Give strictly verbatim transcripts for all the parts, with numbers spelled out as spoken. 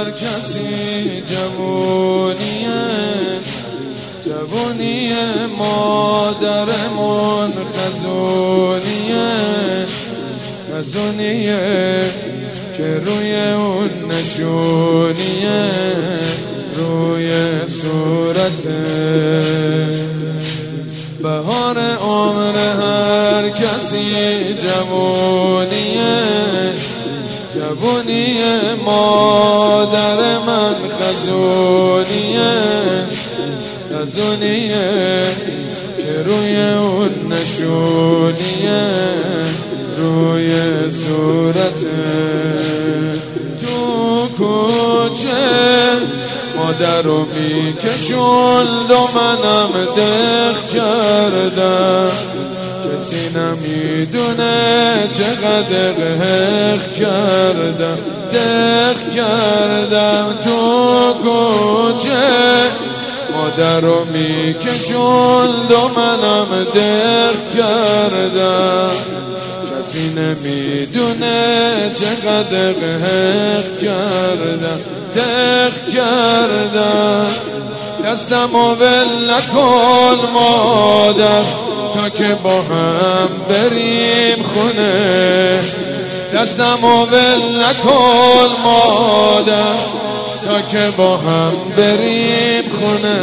هر کسی جوونیه، جوونیه مادرمون خزونیه، خزونیه که روی اون نشونیه روی صورته. بهار عمر هر کسی جوونیه، جوونیه مادر من خزونیه، خزونیه که روی اون نشونیه روی صورته. تو کوچه مادر رو میکشوند و منم دق کردم، کسی نمیدونه چقدر حق کردم، دق کردم. تو کوچه مادر رو میکشوند و منم دق کردم، کسی نمیدونه چقدر حق کردم، دق کردم. دستم و ول نکن مادر تا که با هم بریم خونه، دستم و ول نکن مادر تا که با هم بریم خونه.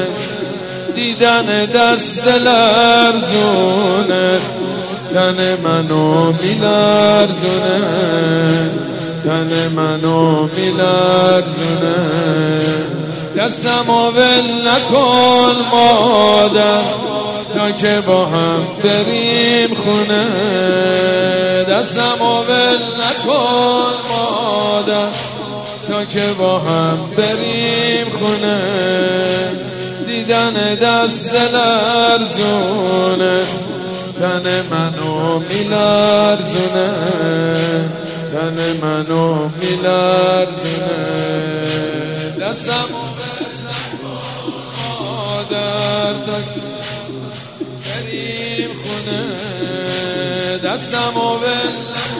دیدن دست لرزونه تن منو میلرزونه، تن منو میلرزونه. دستم و ول نکن مادر تا که با هم بریم خونه، دستم و ول نکن مادر تا که با هم بریم خونه. دیدن دست لرزونه تن منو میلرزونه، تن منو میلرزونه. دستم مادر تا بریم خونه، دستم و ول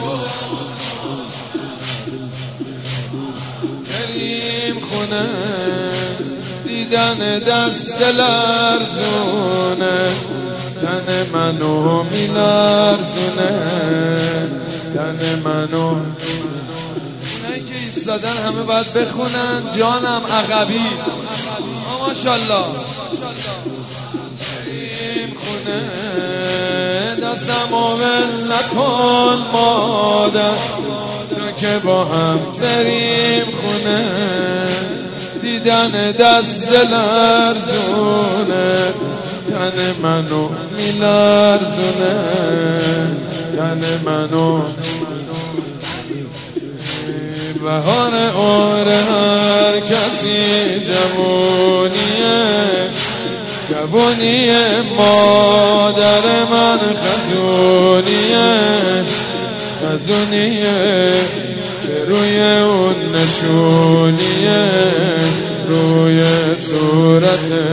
بریم خونه. دیدن دست لرزونه تن منو میلرزونه، تن منو. اونایی که ایستادن همه باید بخونن جانم عقبی. ماشاءالله. بریم خونه دستم و ول نکن مادر تا که با هم بریم خونه. دیدن دست لرزونه تن منو میلرزونه، تن منو. بهار عمر هر کسی جوونیه، جوونیه مادر من خزونیه، خزونیه که روی اون نشونیه روی صورته.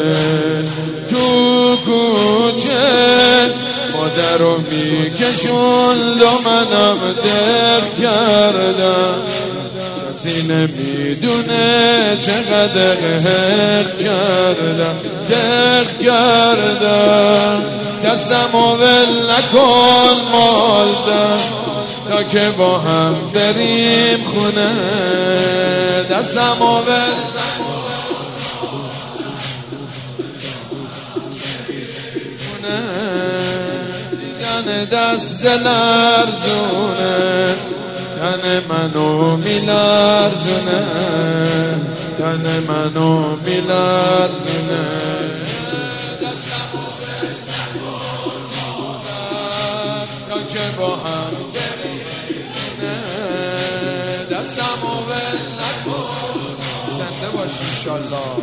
تو کوچه مادر رو میکشوند و منم دق کردم، کسی نمیدونه چقدر حق کردم، دق کردم. دستم و ول نکن مادر تا که با هم بریم خونه، دستم و ول دیدن دست لرزونه تن منو میلرزونه، تن منو میلرزونه. دستم و ول تا که با هم بریم خونه، دستم و ول نکن. زنده باشی انشالله.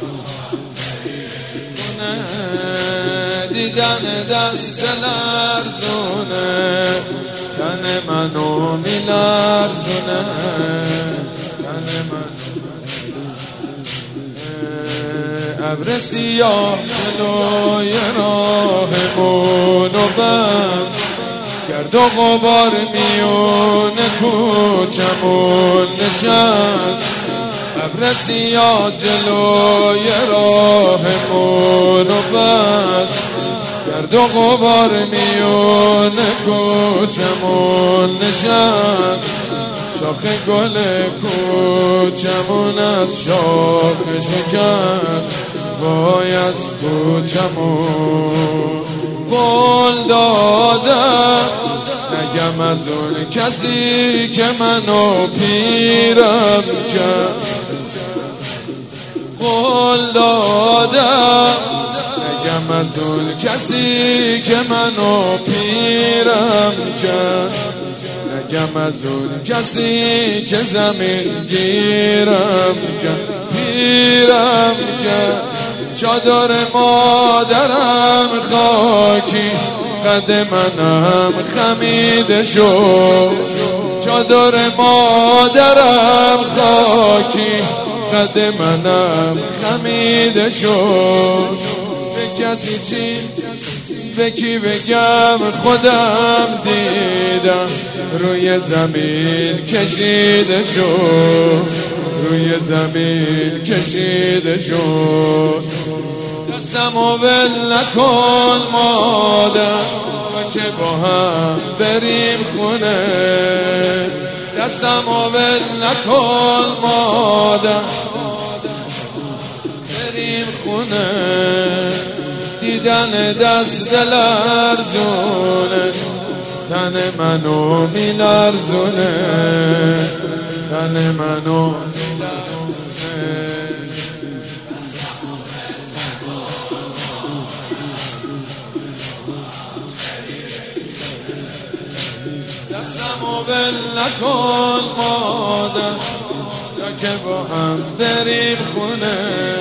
دیدن دست لرزونه تن منو میلرزونه، تن من. ابر سیاه جلوی راهمونو بس، گرد و غبار میون کوچمون نشست، ابر سیاه جلوی راهمون و بس، گرد و غبار میون کوچمون نشست، شاخ گل کوچمون از شاخ شکست، وای از کوچمون قول دادم نگم از اون کسی که منو پیرم کرد، قول دادم نگم از اون کسی که منو پیرم کرد، نگم از اون کسی که زمین گیرم کرد، پیرم کرد. چادر مادرم خاکی قد منم خمیده شد، چادر مادرم خاکی قد منم خمیده شد. به کسی چی به کی بگم خودم دیدم روی زمین کشیده شد، روی زمین کشیده شد. دستمو ول نکن مادر و که با هم بریم خونه، دستمو ول نکن مادر بریم خونه. دیدن دست دل ارزونه، تن منو میلرزونه، تن منو دستمو ول نکن مادر تا که با هم بریم خونه.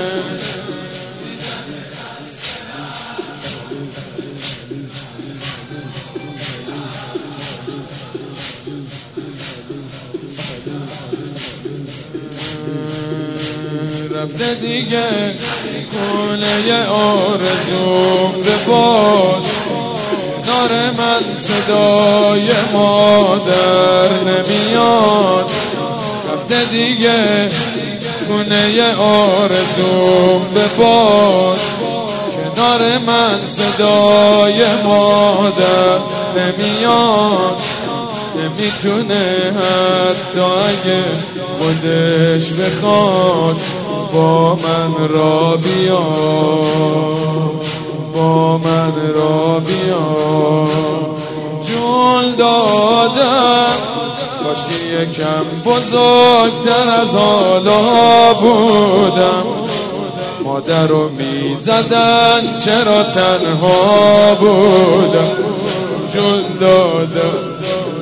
رفته دیگه خونه آرزوم به باد، کنار من صدای مادر نمیاد. رفته دیگه خونه آرزوم به باد، کنار من صدای مادر نمیاد. نمیتونه حتی اگه خودش بخواد با من را بیاد، با من را بیاد. جون دادم کاش که یکم بزرگتر از حالا بودم، مادر رو میزدن چرا تنها بودم. جون دادم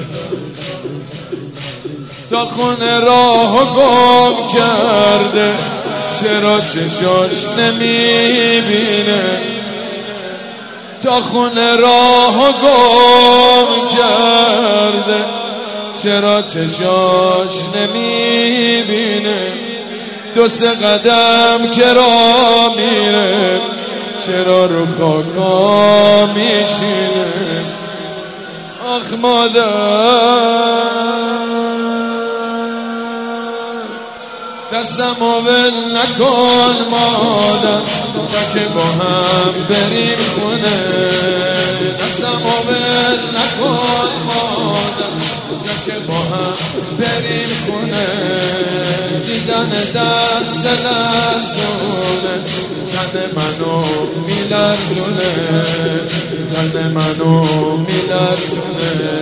تا خونه راهو گم کرده، چرا چشاش نمیبینه. تا خونه راهو گم کرده، چرا چشاش نمیبینه. دو سه قدم که راه میره، چرا رو خاکا میشینه. آخ مادر دستمو ول نکن مادر تا که با هم بریم خونه. دستمو ول نکن مادر تا که با هم بریم خونه. دیدن دست لرزونه، تن منو میلرزونه، تن منو میلرزونه.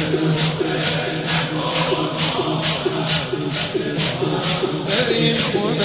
بریم خونه.